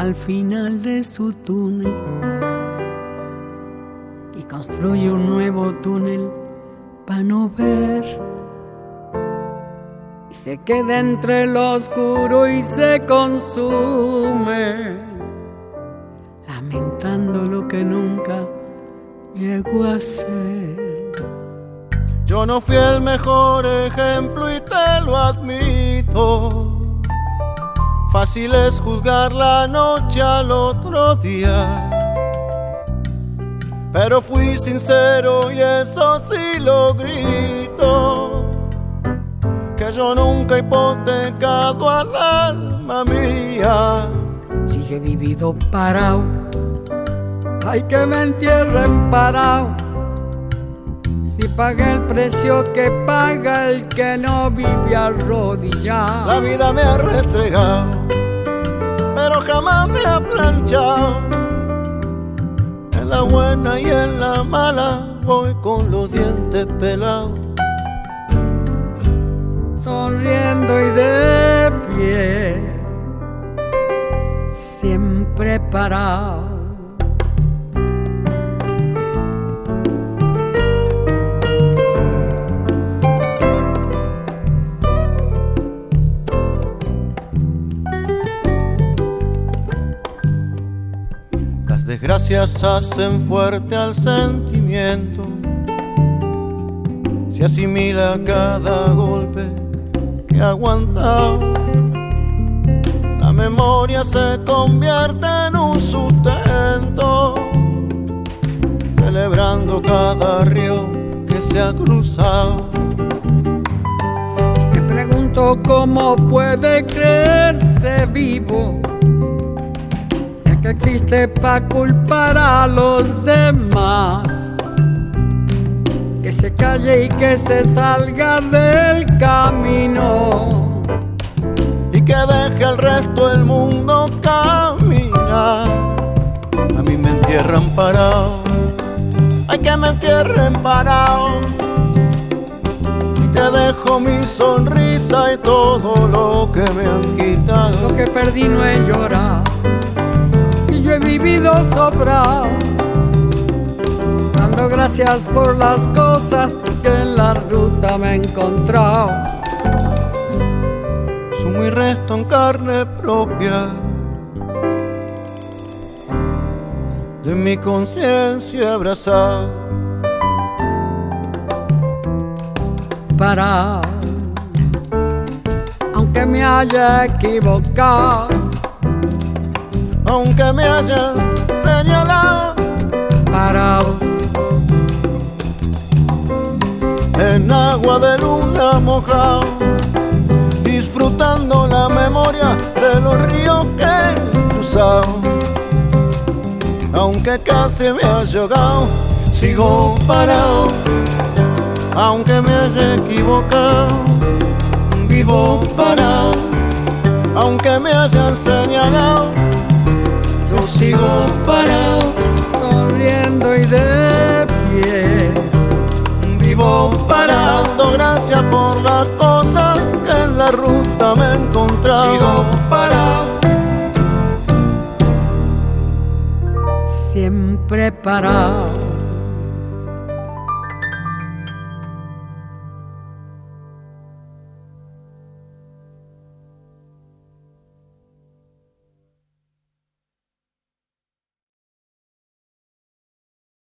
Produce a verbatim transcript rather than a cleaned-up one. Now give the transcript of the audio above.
al final de su túnel y construye un nuevo túnel para no ver, y se queda entre lo oscuro y se consume, lamentando lo que nunca llegó a ser. Yo no fui el mejor ejemplo y te lo admito. Fácil es juzgar la noche al otro día, pero fui sincero y eso sí lo grito, que yo nunca he hipotecado al alma mía. Si yo he vivido parado, hay que me entierren parado. Si pagué el precio que paga el que no vive arrodillado. La vida me ha restregado, pero jamás me ha planchado. En la buena y en la mala voy con los dientes pelados, sonriendo y de pie, siempre parado. Las desgracias hacen fuerte al sentimiento, se asimila cada golpe que ha aguantado. La memoria se convierte en un sustento, celebrando cada río que se ha cruzado. Me pregunto cómo puede creerse vivo, ya que existe para culpar a los demás. Que se calle y que se salga del camino, y que deje al resto del mundo caminar. A mí me entierran parado, ay que me entierren parado, y que dejo mi sonrisa y todo lo que me han quitado. Lo que perdí no he llorado, si yo he vivido sobrado, dando gracias por las cosas que en la ruta me he encontrado. Sumo y resto en carne propia de mi conciencia abrazado, parado, aunque me haya equivocado, aunque me hayan señalado, parado en agua de luna mojado, disfrutando la memoria de los ríos que he cruzado. Aunque casi me haya ahogado, sigo parado, aunque me haya equivocado, vivo parado, aunque me hayan señalado, yo sigo parado, sonriendo y de pie, vivo parado. Gracias por las cosas que en la ruta me he encontrado. Sigo parado, siempre parado.